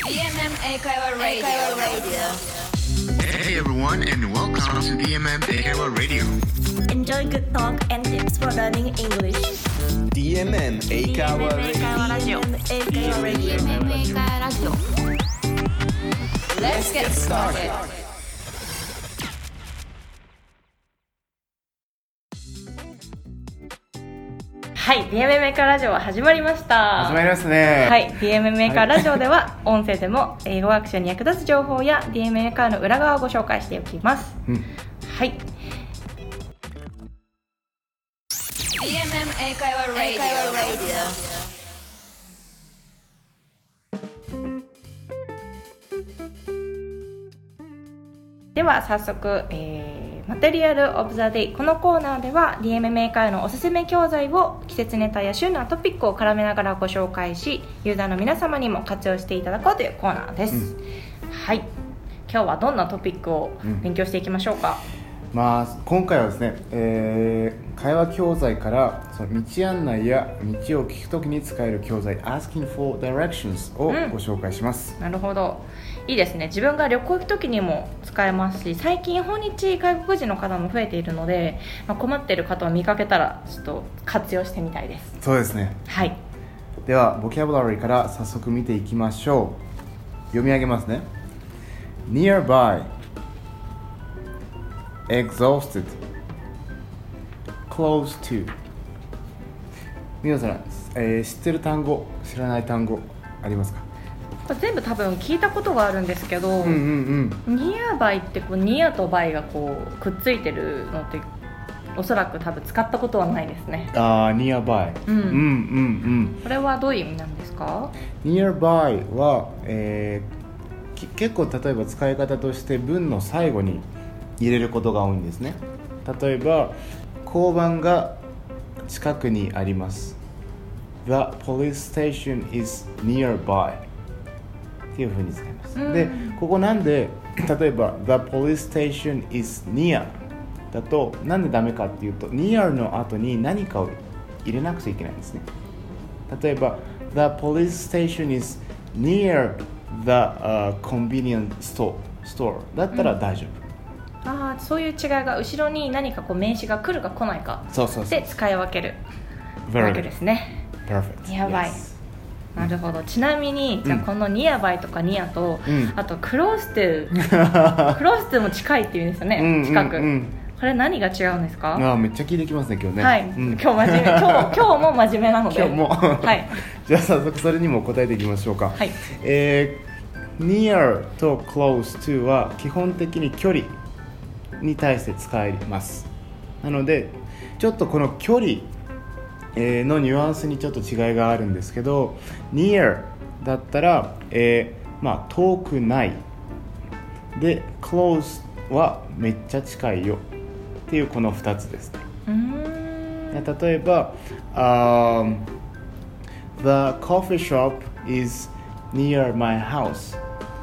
DMM Eikaiwa Radio. Hey everyone and welcome to DMM Eikaiwa Radio. Enjoy good talk and tips for learning English. DMM Eikaiwa Radio. DMM Eikaiwa Radio. Let's get started. はい、DMM メーカーラジオは始まりました。 始まりますね。 はい、DMM メーカーラジオでは音声でも英語学習に役立つ情報や DMM メーカーの裏側をご紹介しておきます。はい。 DMM Eikaiwa Radio. では早速、マテリアルオブザデイ、このコーナーでは DMM メーカーのおすすめ教材を季節ネタや旬なトピックを絡めながらご紹介し、ユーザーの皆様にも活用していただこうというコーナーです。はい、今日はどんなトピックを勉強していきましょうか。 今回はですね、会話教材からその道案内や道を聞くときに使える教材 Asking for Directions をご紹介します。 なるほど、いいですね。自分が旅行行くときにも使えますし、最近訪日外国人の方も増えているので、困っている方を見かけたらちょっと活用してみたいです。 そうですね。 はい。 ではボキャブラリーから早速見ていきましょう。読み上げますね。 Nearby, Exhausted, Close to。 皆さん、知ってる単語、知らない単語ありますか？ これ全部多分聞いたことがあるんですけど、ニアバイってこうニアとバイがこうくっついてるのっておそらく多分使ったことはないですね。 ニアバイ。 これはどういう意味なんですか？ ニアバイは、結構例えば使い方として文の最後に入れることが多いんですね。例えば交番が近くにあります。 The police station is nearby っていう風に使います。で、ここなんで例えば The police station is near だとなんでダメかっていうと near の後に何かを入れなくちゃいけないんですね。例えば The police station is near the、convenience store だったら大丈夫。 そういう違いが後ろに何かこう名詞が来るか来ないかで使い分けるわけですね。 Perfect. ニアバイ、yes. なるほど。ちなみにじゃあこのニアバイとかニアと、あとクロストゥクロストゥも近いっていうんですよね。近く、これ何が違うんですか？ めっちゃ聞いてきますね今日ね。 はい、今日真面目今日も真面目なので今日もはい、 じゃあ早速それにも答えていきましょうか。 はい。 near と close to は基本的に距離に対して使います。なのでちょっとこの距離のニュアンスにちょっと違いがあるんですけど、 near だったら、遠くないで close はめっちゃ近いよっていうこの2つですね。例えば、The coffee shop is near my house.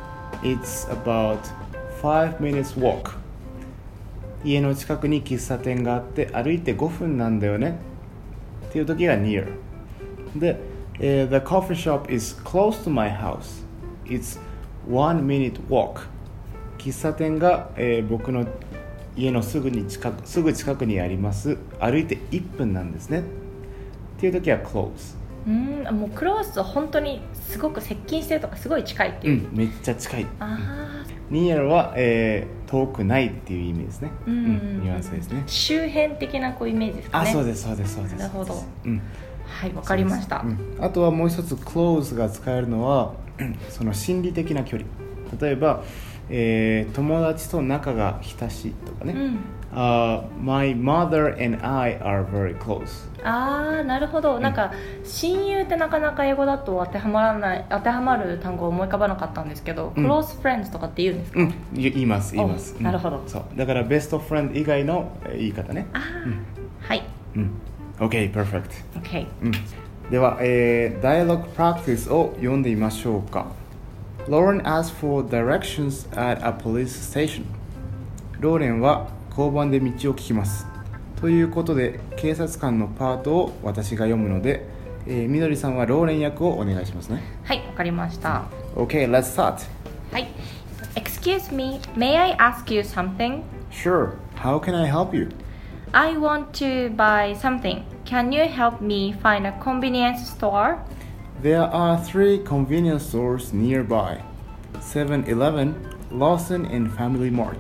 It's about 5 minutes walk. 家の近くに喫茶店があって歩いて5分なんだよねっていう時が near で、The coffee shop is close to my house. It's 1 minute walk. 喫茶店が、僕の家のすぐ近くにあります。歩いて1分なんですねっていう時は close。 もうクロースは本当にすごく接近してるとかすごい近いっていう、 めっちゃ近い。near は、遠くないっていう意味ですね。ニュアンスですね。 周辺的なこうイメージですかね。 そうです。なるほど。はい、わかりました。 あとはもう一つ close が使えるのはその心理的な距離。例えば、友達と仲が親しいとかね。My mother and I are very close。 なるほど。なんか親友ってなかなか英語だと当てはまる単語を思い浮かばなかったんですけど、close friends とかって言うんですか？ 言います。 なるほど。 そうだからベストフレンド以外の言い方ね。 はい。 OK, perfect。 OK。 では、Dialogue Practice を読んでみましょうか。Lauren asked for directions at a police station。ローレンは交番で道を聞きます。ということで警察官のパートを私が読むので、みどりさんはローレン役をお願いしますね。 はい、わかりました。 Okay, let's start. はい。Excuse me, may I ask you something? Sure, how can I help you? I want to buy something. Can you help me find a convenience store? There are 3 convenience stores nearby. 7-Eleven, Lawson and Family Mart.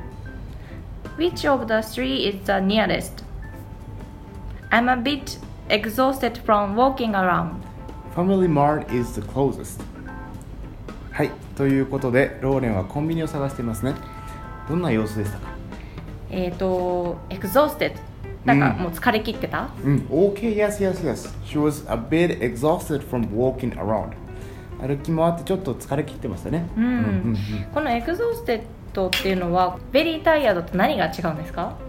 Which of the 3 is the nearest? I'm a bit exhausted from walking around. Family Mart is the closest. はい、ということでローレンはコンビニを探していますね。どんな様子でしたか？ exhausted なんかもう疲れ切ってた？ Okay, yes. She was a bit exhausted from walking around. 歩き回ってちょっと疲れ切ってましたね。 この exhausted っていうのは very tired と何が違うんですか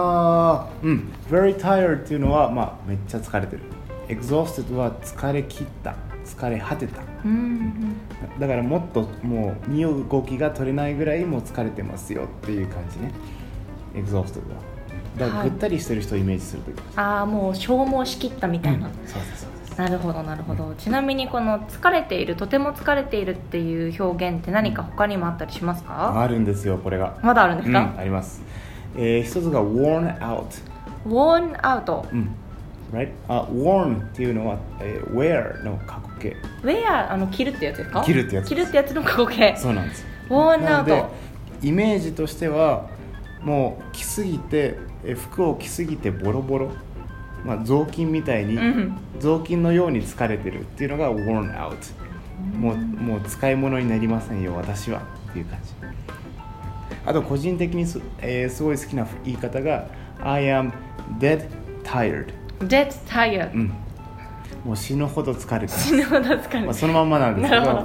？very tired っていうのは、めっちゃ疲れてる。exhausted は疲れ切った、疲れ果てた。だからもっともう身動きが取れないぐらいもう疲れてますよっていう感じね。exhausted は。だからぐったりしてる人をイメージするとき。 もう消耗しきったみたいな。 そうです。 なるほど。ちなみにこの疲れている、とても疲れているっていう表現って何か他にもあったりしますか？ あるんですよ、これが。 まだあるんですか？ あります。一つが worn out。worn out。right？worn っていうのは、wear の過去形。 wear 着るってやつですか？ 着るってやつ。 着るってやつの過去形。 そうなんです。 worn なので out。 イメージとしてはもう着すぎて、服を着すぎてボロボロ。雑巾みたいに、雑巾のように疲れてるっていうのが worn out。もう使い物になりませんよ私はっていう感じ。あと個人的にすごい好きな言い方が I am dead tired。dead tired。 もう死ぬほど疲れてます。 死ぬほど疲れてそのまんまなんですけど。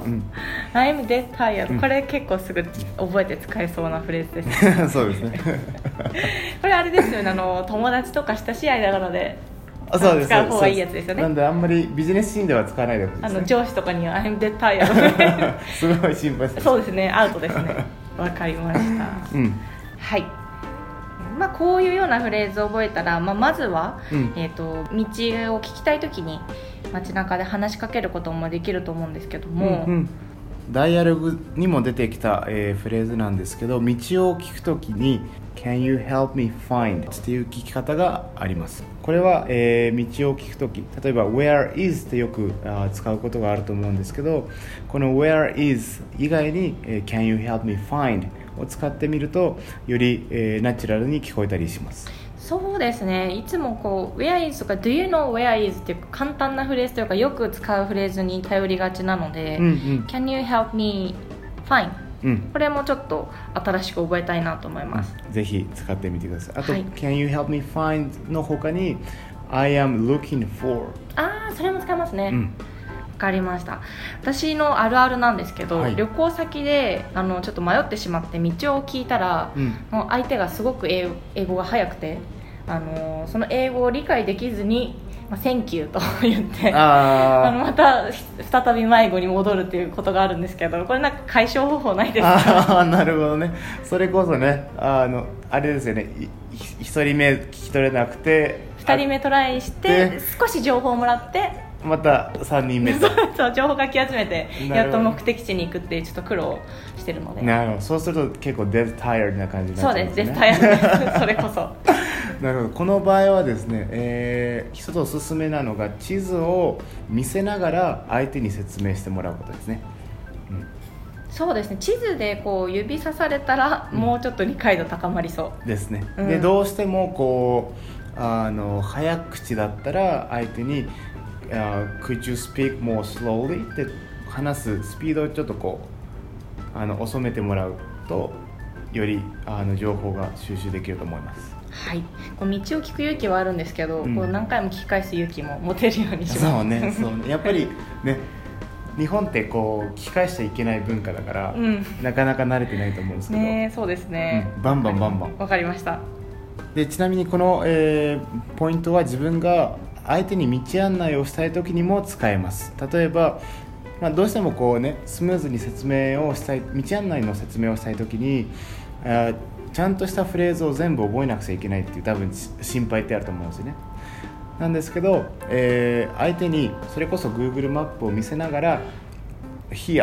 I am dead tired。これ結構すぐ覚えて使えそうなフレーズですね。 そうですね。 これあれですよね。友達とか親しい間柄でそうです。 使う方がいいやつですよね。 なんであんまりビジネスシーンでは使わないでほしいですね。 上司とかには I'm dead tired。 すごい心配です。 そうですね。アウトですね。わかりました。はい。こういうようなフレーズを覚えたら、まずは、道を聞きたいときに街中で話しかけることもできると思うんですけども、 ダイアログにも出てきた、フレーズなんですけど、道を聞くときに Can you help me find っていう聞き方があります。これは、道を聞くとき、例えば Where is ってよく使うことがあると思うんですけど、この Where is 以外に、Can you help me findを使ってみるとより、ナチュラルに聞こえたりします。 そうですね。いつもこう Where is とか Do you know where is っていう簡単なフレーズというかよく使うフレーズに頼りがちなので、Can you help me find、これもちょっと新しく覚えたいなと思います。 ぜひ使ってみてください。あと、Can you help me find の他に I am looking for。 それも使いますね。わかりました。私のあるあるなんですけど、旅行先でちょっと迷ってしまって道を聞いたら、相手がすごく英語が早くて、その英語を理解できずに、Thank you と言ってまた再び迷子に戻るっていうことがあるんですけど、これなんか解消方法ないですか？ なるほどね。それこそね、あれですよね。1人目聞き取れなくて 2人目トライして少し情報をもらってまた3人目とそう情報かき集めてやっと目的地に行くっていうちょっと苦労してるので。 なるほど。そうすると結構デスタイヤーな感じになっちゃうんですね。 そうです、デスタイヤーですそれこそなるほど。この場合はですね、一つおすすめなのが地図を見せながら相手に説明してもらうことですね。 そうですね。地図でこう指さされたらもうちょっと理解度高まりそうですね。でどうしてもこう早口だったら相手にCould you speak more slowly? って話すスピードをちょっとこう遅めてもらうとより情報が収集できると思います。 はい。こう道を聞く勇気はあるんですけど、こう何回も聞き返す勇気も持てるようにします。 そうね。やっぱりね、日本ってこう聞き返しちゃいけない文化だから、なかなか慣れてないと思うんですけど。 ね、そうですね。 バンバン。 わかりました。 でちなみにこの、ポイントは自分が相手に道案内をしたい時にも使えます。例えば、どうしてもこうねスムーズに説明をしたい、道案内の説明をしたい時にちゃんとしたフレーズを全部覚えなくちゃいけないっていう多分心配ってあると思うんですよね。なんですけど、相手にそれこそ Google マップを見せながら Here っ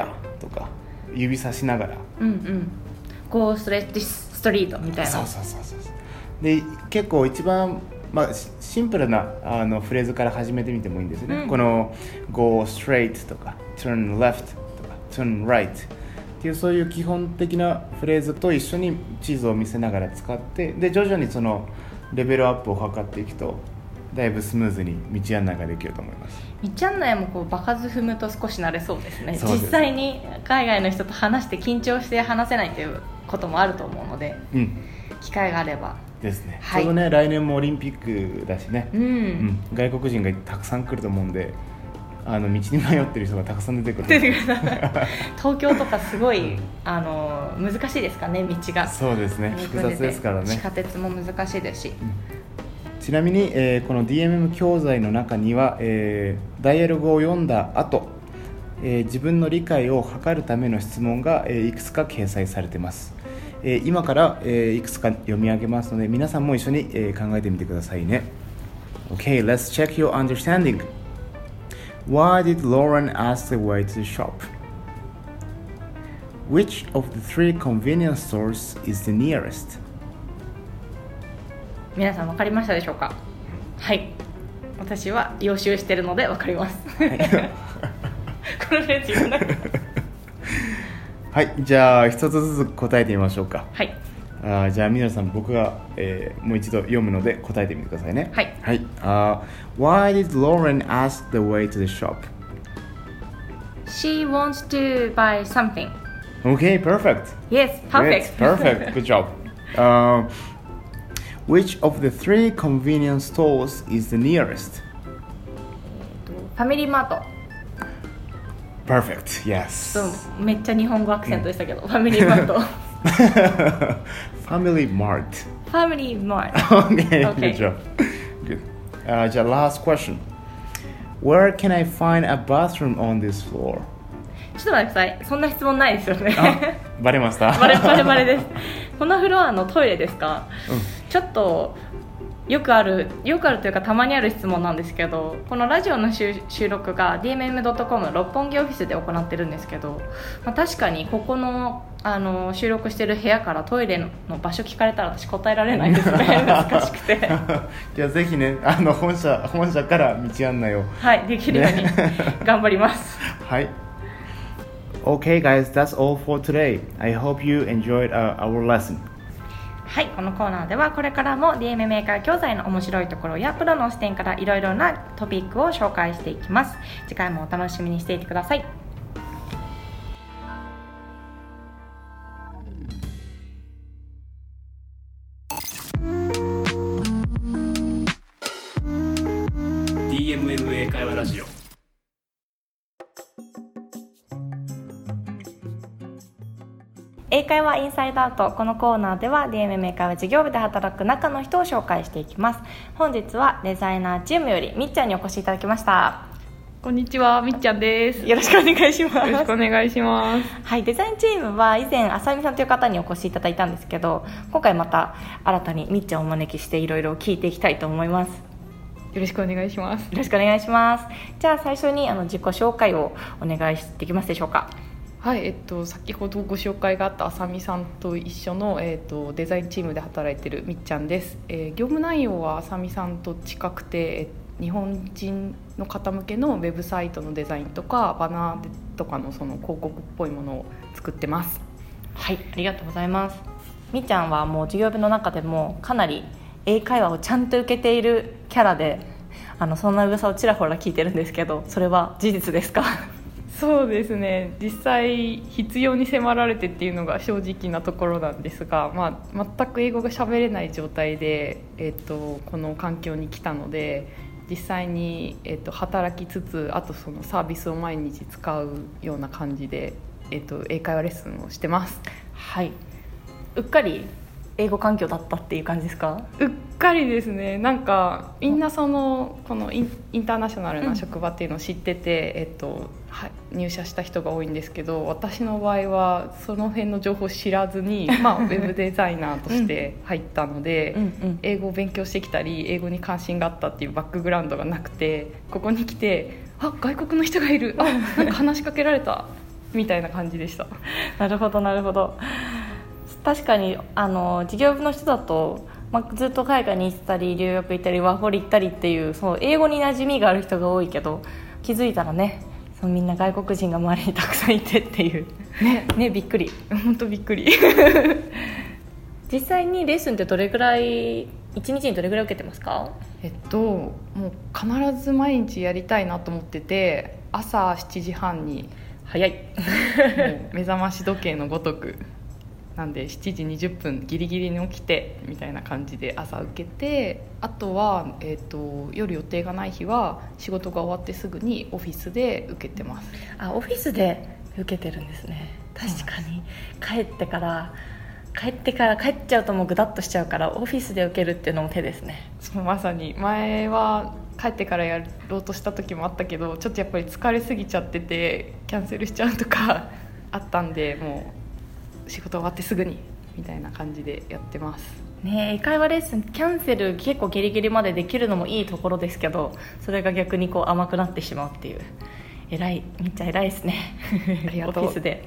とか指さしながら、 うんうん、Go straight this street みたいな。 そうで結構一番、シンプルなフレーズから始めてみてもいいんですよね、この Go straight とか Turn left とか Turn rightっていうそういう基本的なフレーズと一緒に地図を見せながら使って、で徐々にそのレベルアップを図っていくとだいぶスムーズに道案内ができると思います。 道案内もこう場数踏むと少し慣れそうですね。 そうです。 実際に海外の人と話して緊張して話せないということもあると思うので、機会があればですね、 はい、 ちょうどね来年もオリンピックだしね、外国人がたくさん来ると思うんで、道に迷ってる人がたくさん出てくる東京とかすごい難しいですかね、道が。 そうですね、複雑ですからね。 地下鉄も難しいですし、 ちなみに、この DMM 教材の中には、ダイアログを読んだ後、自分の理解を図るための質問が、いくつか掲載されています。今から、いくつか読み上げますので、皆さんも一緒に、考えてみてくださいね。 Okay, let's check your understanding. Why did Lauren ask the way to the shop? Which of the 3 convenience stores is the nearest? 皆さん分かりましたでしょうか。はい、私は予習してるので分かりますこのフレーズ言わなくてはい、じゃあ一つずつ答えてみましょうか。 はい。 じゃあ皆さん僕が、もう一度読むので答えてみてくださいね。 はい、 はい。Why did Lauren ask the way to the shop? She wants to buy something. Okay, perfect. Yes, perfect. Perfect. Good job. Which of the 3 convenience stores is the nearest? ファミリーマート。 Perfect. Yes. めっちゃ日本語アクセントでしたけど、ファミリーマート。 Family Mart. Family Mart. Okay, good job. Good. じゃあ last question. Where can I find a bathroom on this floor? ちょっと待ってください。そんな質問ないですよね。 バレました。 バレです。このフロアのトイレですか？ちょっとよくあるというかたまにある質問なんですけど、このラジオの収録が DMM.com 六本木オフィスで行ってるんですけど、確かにここの、収録してる部屋からトイレの場所聞かれたら私答えられないですね難しくてじゃあぜひね本社から道案内をはいできるように頑張りますはい。Okay guys, that's all for today. I hope you enjoyed our lesson. はい、このコーナーではこれからも DMM 英会話教材の面白いところやプロの視点からいろいろなトピックを紹介していきます。次回もお楽しみにしていてください。 DMM 英会話ラジオ。 英会話インサイドアウト。このコーナーでは DMM 英会話事業部で働く中の人を紹介していきます。本日はデザイナーチームよりみっちゃんにお越しいただきました。 こんにちは、みっちゃんです。 よろしくお願いします。 よろしくお願いします。 はい、デザインチームは以前あさみさんという方にお越しいただいたんですけど、今回また新たにみっちゃんをお招きしていろいろ聞いていきたいと思います。 よろしくお願いします。 よろしくお願いします。じゃあ最初に自己紹介をお願いできますでしょうか。 はい、先ほどご紹介があったあさみさんと一緒の、デザインチームで働いているみっちゃんです。業務内容はあさみさんと近くて、日本人の方向けのウェブサイトのデザインとかバナーとかのその広告っぽいものを作ってます。 はい、ありがとうございます。みっちゃんはもう事業部の中でもかなり英会話をちゃんと受けているキャラで、そんな噂をちらほら聞いてるんですけど、それは事実ですか？ そうですね、実際必要に迫られてっていうのが正直なところなんですが、全く英語が喋れない状態で、この環境に来たので、実際に、働きつつ、あとそのサービスを毎日使うような感じで、英会話レッスンをしてます。 はい、うっかり英語環境だったっていう感じですか？ うっかりですね。なんかみんなこのインターナショナルな職場っていうのを知ってて、入社した人が多いんですけど、私の場合はその辺の情報を知らずに、ウェブデザイナーとして入ったので英語を勉強してきたり英語に関心があったっていうバックグラウンドがなくて、ここに来て外国の人がいる、なんか話しかけられたっみたいな感じでした。 なるほどなるほど。確かに事業部の人だと、ずっと海外に行ったり留学行ったりワーホリ行ったりっていうそう英語に馴染みがある人が多いけど、気づいたらねみんな外国人が周りにたくさんいてっていうねびっくり。 本当びっくり実際にレッスンってどれぐらい1日にどれぐらい受けてますか？ もう必ず毎日やりたいなと思ってて、朝7時半に早いもう目覚まし時計のごとくなんで7時20分ギリギリに起きてみたいな感じで朝受けて、あとは、夜予定がない日は仕事が終わってすぐにオフィスで受けてます。 オフィスで受けてるんですね。確かに帰ってから帰っちゃうともうグダッとしちゃうから、オフィスで受けるっていうのも手ですね。 そうまさに前は帰ってからやろうとした時もあったけど、ちょっとやっぱり疲れすぎちゃっててキャンセルしちゃうとかあったんで、もう仕事終わってすぐにみたいな感じでやってますね。英会話レッスンキャンセル結構ギリギリまでできるのもいいところですけど、それが逆に甘くなってしまうっていう、めっちゃ偉いですねありがとうオフィスで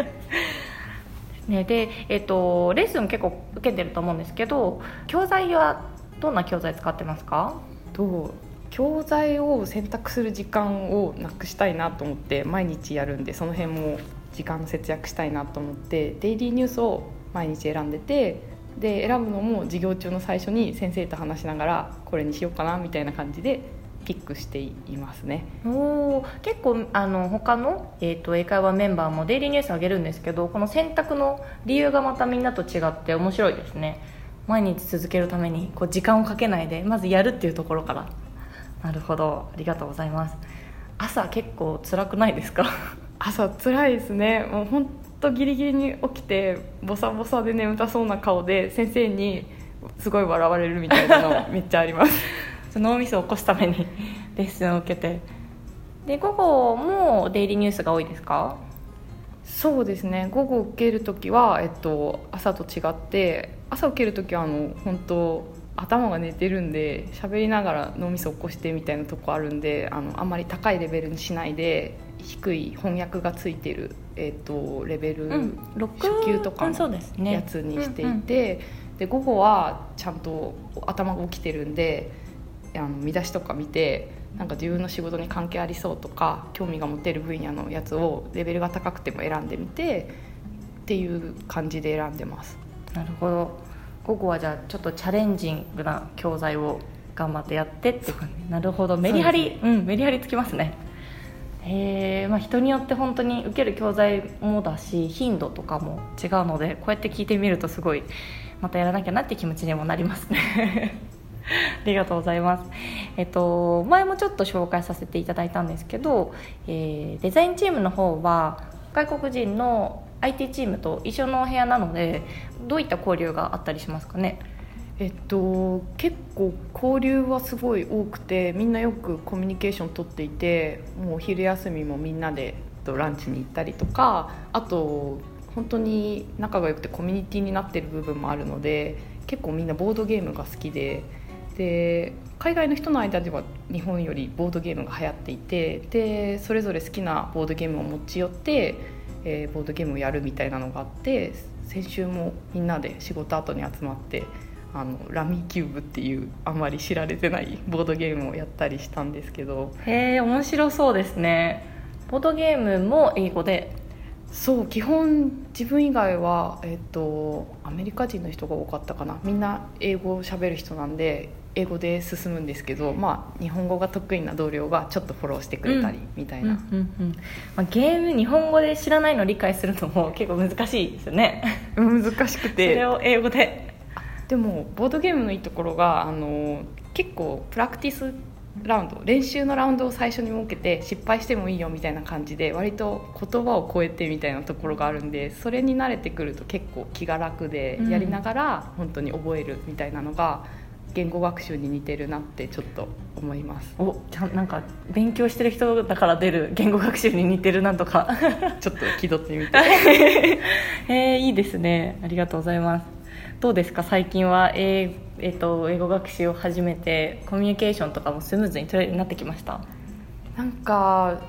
ね、で、レッスン結構受けてると思うんですけど、教材はどんな教材使ってますか？ 教材を選択する時間をなくしたいなと思って毎日やるんで、その辺も時間節約したいなと思ってデイリーニュースを毎日選んでて、で選ぶのも授業中の最初に先生と話しながらこれにしようかなみたいな感じでピックしていますね。 結構他の、英会話メンバーもデイリーニュースあげるんですけど、この選択の理由がまたみんなと違って面白いですね。毎日続けるために時間をかけないでまずやるっていうところから。なるほど、ありがとうございます。朝結構辛くないですか？ 朝辛いですね。もう本当ギリギリに起きてボサボサで眠たそうな顔で先生にすごい笑われるみたいなのめっちゃあります脳みそを起こすためにレッスンを受けて、で午後もデイリーニュースが多いですか？ そうですね、午後受けるときは、朝と違って朝受けるときは本当頭が寝てるんで喋りながら脳みそ起こしてみたいなとこあるんで、あんまり高いレベルにしないで低い翻訳がついてる、レベル、初級とかのやつにしていて、で午後はちゃんと頭が起きてるんで見出しとか見てなんか自分の仕事に関係ありそうとか興味が持てる分野のやつをレベルが高くても選んでみてっていう感じで選んでます。 なるほど。午後はじゃあちょっとチャレンジングな教材を頑張ってやってって感じ。なるほど、メリハリつきますね。人によって本当に受ける教材もだし頻度とかも違うので、こうやって聞いてみるとすごいまたやらなきゃなって気持ちにもなりますねありがとうございます。前もちょっと紹介させていただいたんですけど、デザインチームの方は外国人の IT チームと一緒のお部屋なので、どういった交流があったりしますかね？ 結構交流はすごい多くて、みんなよくコミュニケーション取っていて、もう昼休みもみんなでランチに行ったりとか、あと本当に仲が良くてコミュニティになってる部分もあるので、結構みんなボードゲームが好きで、海外の人の間では日本よりボードゲームが流行っていて、でそれぞれ好きなボードゲームを持ち寄って、ボードゲームをやるみたいなのがあって、先週もみんなで仕事後に集まってラミーキューブっていうあんまり知られてないボードゲームをやったりしたんですけど。 面白そうですね。ボードゲームも英語で？ そう、基本自分以外は、アメリカ人の人が多かったかな。みんな英語を喋る人なんで英語で進むんですけど、日本語が得意な同僚がちょっとフォローしてくれたりみたいな、 ゲーム日本語で知らないのを理解するのも結構難しいですよね難しくてそれを英語で。 でもボードゲームのいいところが結構プラクティスラウンド、練習のラウンドを最初に設けて失敗してもいいよみたいな感じで、割と言葉を超えてみたいなところがあるんで、それに慣れてくると結構気が楽で、やりながら本当に覚えるみたいなのが言語学習に似てるなってちょっと思います。 なんか勉強してる人だから出る言語学習に似てるなとかちょっと気取ってみていいですね、ありがとうございます。どうですか、最近は英語学習を始めてコミュニケーションとかもスムーズに取れるようになってきました？ なんか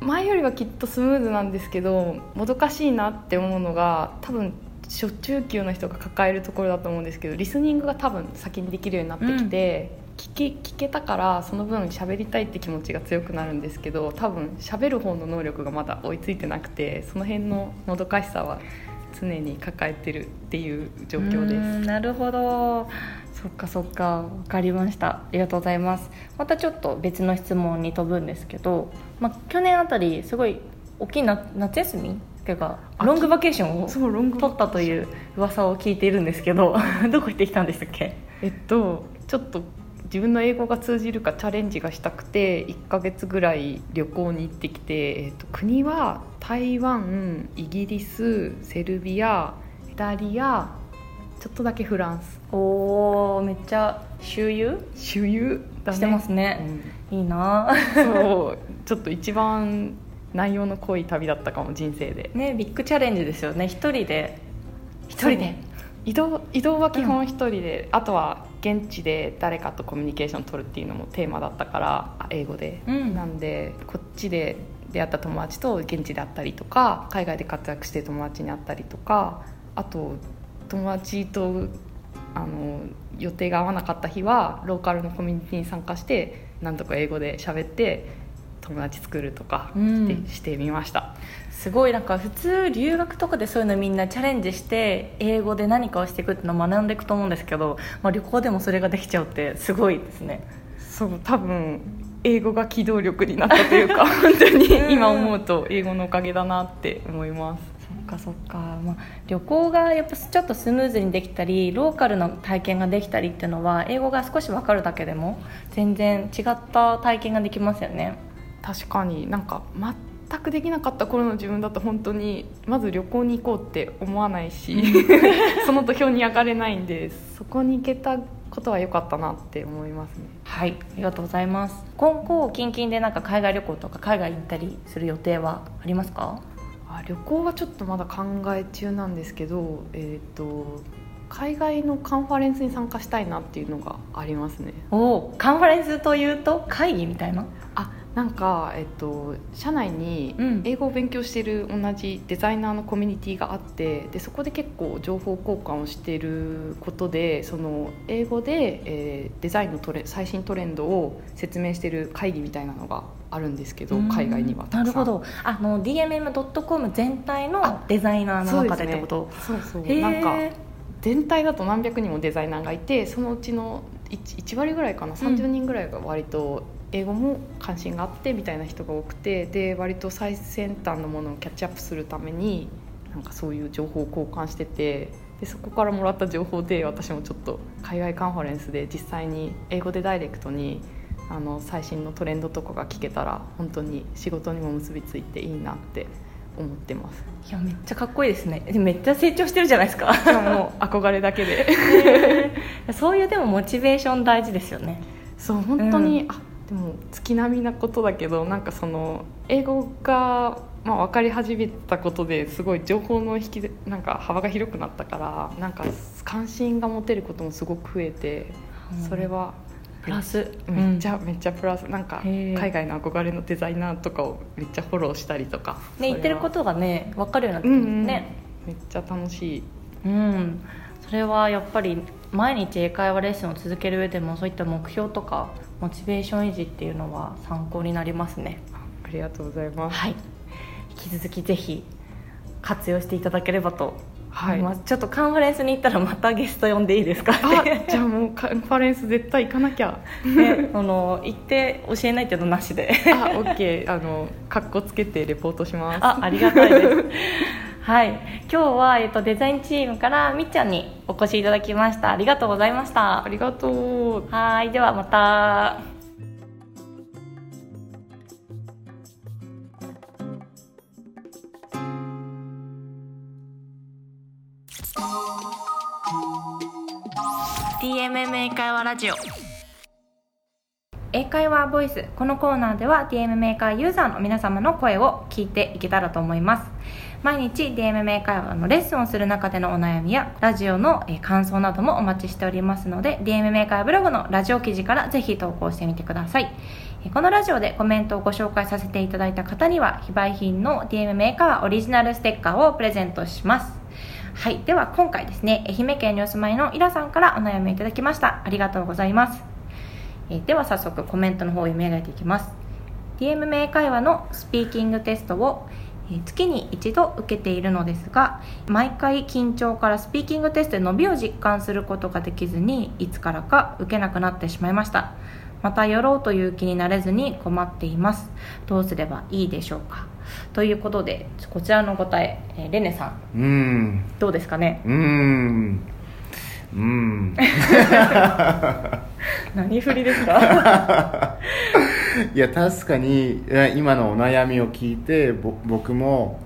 前よりはきっとスムーズなんですけど、もどかしいなって思うのが多分初中級の人が抱えるところだと思うんですけど、リスニングが多分先にできるようになってきて、聞けたからその分喋りたいって気持ちが強くなるんですけど、多分喋る方の能力がまだ追いついてなくて、その辺のもどかしさは常に抱えてるっていう状況です。 なるほど、そっかそっか、分かりました。ありがとうございます。またちょっと別の質問に飛ぶんですけど、去年あたりすごい大きい夏休みっていうかロングバケーションを取ったという噂を聞いているんですけどどこ行ってきたんでしたっけ？ ちょっと自分の英語が通じるかチャレンジがしたくて1ヶ月ぐらい旅行に行ってきて、国は台湾、イギリス、セルビア、イタリア、ちょっとだけフランス。 おー、めっちゃ周遊だね、 してますね、いいなそうちょっと一番内容の濃い旅だったかも、人生でね。ビッグチャレンジですよね。一人で移動は基本一人で、あとは現地で誰かとコミュニケーション取るっていうのもテーマだったから、英語で、なんでこっちで出会った友達と現地で会ったりとか、海外で活躍してる友達に会ったりとか、あと友達と予定が合わなかった日はローカルのコミュニティに参加してなんとか英語で喋って友達作るとかしてみました。 すごい、なんか普通留学とかでそういうのみんなチャレンジして英語で何かをしていくっていうのを学んでいくと思うんですけど、旅行でもそれができちゃうってすごいですね。 そう、多分英語が機動力になったというか本当に今思うと英語のおかげだなって思います。 そっか、旅行がやっぱちょっとスムーズにできたりローカルの体験ができたりっていうのは、英語が少し分かるだけでも全然違った体験ができますよね。 確かに、なんか全くできなかった頃の自分だと本当にまず旅行に行こうって思わないしその土俵に上がれないんで、そこに行けたことは良かったなって思いますね。 はい、ありがとうございます。今後近々でなんか海外旅行とか海外行ったりする予定はありますか？ 旅行はちょっとまだ考え中なんですけど、海外のカンファレンスに参加したいなっていうのがありますね。 カンファレンスというと会議みたいな？ なんか、社内に英語を勉強している同じデザイナーのコミュニティがあって、でそこで結構情報交換をしていることで、その英語で、デザインの最新トレンドを説明している会議みたいなのがあるんですけど、海外にはたくさん。 なるほど。DMM.com 全体のデザイナーの中でってこと？ そうなんか全体だと何百人もデザイナーがいて、そのうちの 1割ぐらいかな、30人ぐらいが割と英語も関心があってみたいな人が多くて、で割と最先端のものをキャッチアップするためになんかそういう情報を交換してて、でそこからもらった情報で私もちょっと海外カンファレンスで実際に英語でダイレクトに最新のトレンドとかが聞けたら本当に仕事にも結びついていいなって思ってます。 いや、めっちゃかっこいいですね。めっちゃ成長してるじゃないですか。 もう憧れだけでそういうでもモチベーション大事ですよね。 そう本当に、でも月並みなことだけど、なんかその英語が、分かり始めたことですごい情報のなんか幅が広くなったから、なんか関心が持てることもすごく増えて、それはプラスめっちゃプラス。なんか海外の憧れのデザイナーとかをめっちゃフォローしたりとか、 言ってることがね分かるようになってくるね、 めっちゃ楽しい。 それはやっぱり毎日英会話レッスンを続ける上でも、そういった目標とかモチベーション維持っていうのは参考になりますね。 ありがとうございます。 はい、引き続きぜひ活用していただければと思います。ちょっとカンファレンスに行ったらまたゲスト呼んでいいですか？ じゃあもうカンファレンス絶対行かなきゃ、 行って教えないっていうのなしで OK、カッコつけてレポートします。 ありがたいですはい、今日は、デザインチームからみっちゃんにお越しいただきました。ありがとうございました。 ありがとう。 はい、ではまた。DMM 英会話ラジオ、英会話ボイス。このコーナーでは DMM 英会話ユーザーの皆様の声を聞いていけたらと思います。毎日 DMM 英会話のレッスンをする中でのお悩みやラジオの感想などもお待ちしておりますので、 DMM 英会話ブログのラジオ記事からぜひ投稿してみてください。 このラジオでコメントをご紹介させていただいた方には非売品の DM メーカーオリジナルステッカーをプレゼントします。はい、では今回ですね、愛媛県にお住まいのイラさんからお悩みをいただきました。ありがとうございます。では早速コメントの方を読み上げていきます。 DM 名会話のスピーキングテストを月に一度受けているのですが、毎回緊張からスピーキングテストで伸びを実感することができずに、いつからか受けなくなってしまいました。またやろうという気になれずに困っています。どうすればいいでしょうか、ということで、こちらの答え、レネさん、どうですかね。何振りですか？ いや、確かに今のお悩みを聞いて、僕も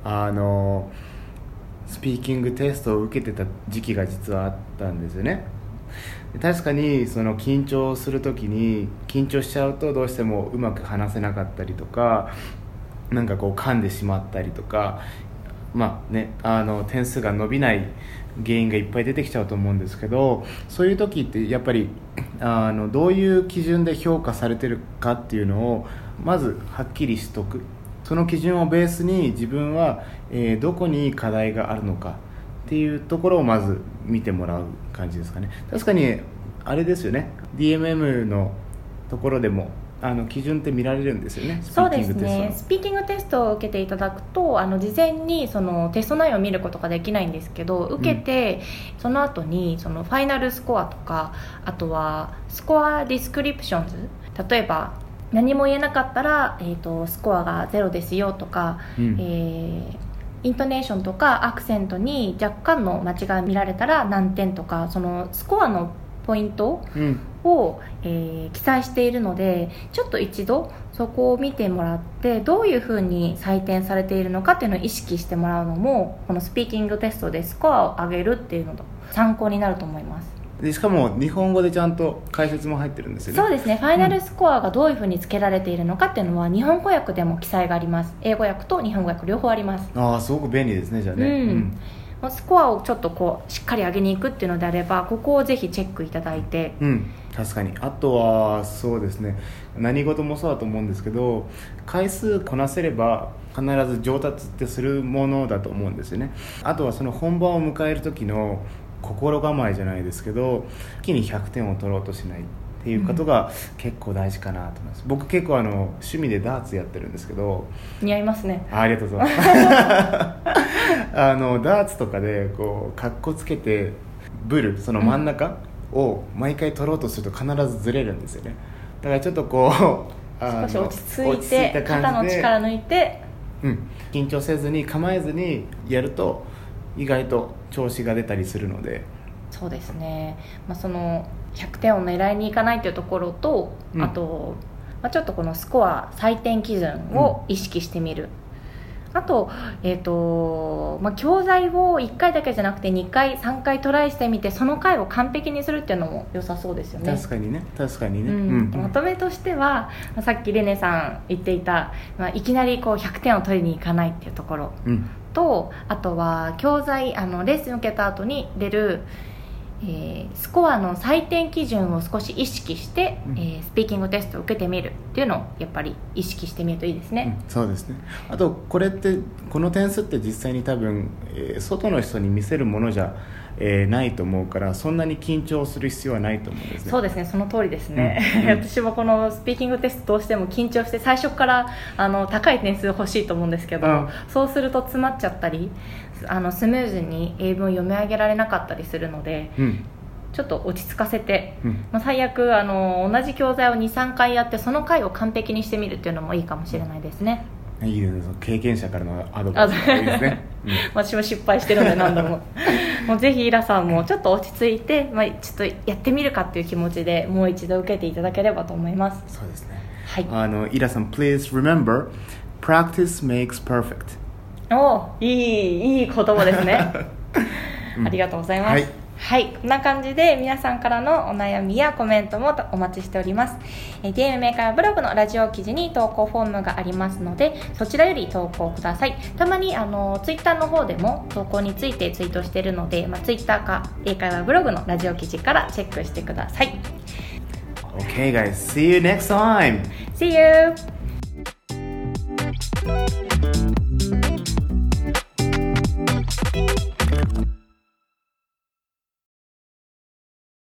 スピーキングテストを受けてた時期が実はあったんですよね。確かにその緊張するときに緊張しちゃうとどうしてもうまく話せなかったりとか、なんかこう噛んでしまったりとか、点数が伸びない原因がいっぱい出てきちゃうと思うんですけど、そういう時ってやっぱりどういう基準で評価されてるかっていうのをまずはっきりしとく。その基準をベースに自分は、どこに課題があるのかっていうところをまず見てもらう感じですかね。確かにあれですよね、 DMM のところでも基準って見られるんですよね。 そうですね、スピーキングテストを受けていただくと事前にそのテスト内容を見ることができないんですけど、受けて、その後にそのファイナルスコアとか、あとはスコアディスクリプションズ、例えば何も言えなかったら、スコアが0ですよとか、イントネーションとかアクセントに若干の間違いが見られたら何点とか、そのスコアのポイントを、記載しているので、ちょっと一度そこを見てもらって、どういうふうに採点されているのかっていうのを意識してもらうのも、このスピーキングテストでスコアを上げるっていうのと参考になると思います。 でしかも日本語でちゃんと解説も入ってるんですよね。 そうですね、ファイナルスコアがどういうふうにつけられているのかっていうのは日本語訳でも記載があります。英語訳と日本語訳両方あります。 すごく便利ですね、じゃあね。 スコアをちょっとこうしっかり上げに行くっていうのであれば、ここをぜひチェックいただいて、 確かに。あとはそうですね、何事もそうだと思うんですけど、回数こなせれば必ず上達ってするものだと思うんですよね。あとはその本番を迎える時の心構えじゃないですけど、一気に100点を取ろうとしないっていうことが結構大事かなと思います。僕結構趣味でダーツやってるんですけど。 似合いますね。 ありがとうございますダーツとかでこうカッコつけてブル、その真ん中を毎回取ろうとすると必ずずれるんですよね。だからちょっとこう少し落ち着いて肩の力抜いて、 緊張せずに構えずにやると意外と調子が出たりするので。 そうですね、その100点を狙いにいかないというところと、あと、ちょっとこのスコア採点基準を意識してみる、あと、教材を1回だけじゃなくて2回3回トライしてみて、その回を完璧にするっていうのも良さそうですよね。 確かにね、 まとめとしては、さっきレネさん言っていた、いきなりこう100点を取りに行かないっていうところ、と、あとは教材レッスン受けた後に出る、スコアの採点基準を少し意識して、スピーキングテストを受けてみるっていうのをやっぱり意識してみるといいですね。 そうですね。あとこの点数って実際に多分、外の人に見せるものじゃ、ないと思うから、そんなに緊張する必要はないと思うんですね。 そうですね、その通りですね、私もこのスピーキングテストどうしても緊張して最初から高い点数欲しいと思うんですけど、そうすると詰まっちゃったりスムーズに英文を読み上げられなかったりするので、ちょっと落ち着かせて、最悪同じ教材を 2,3 回やってその回を完璧にしてみるっていうのもいいかもしれないですね。 いいですね、経験者からのアドバイスがいいですね。 私も失敗してるので何度ももうぜひイラさんもちょっと落ち着いて、ちょっとやってみるかっていう気持ちでもう一度受けていただければと思います。 そうですね、 はい、 イラさん Please remember practice makes perfect。 いい言葉ですねありがとうございます。はい、こんな感じで皆さんからのお悩みやコメントもお待ちしております。DM メーカーブログのラジオ記事に投稿フォームがありますので、そちらより投稿ください。たまにツイッターの方でも投稿についてツイートしているので、ツイッターか英会話ブログのラジオ記事からチェックしてください。 Okay guys, see you next time. See you!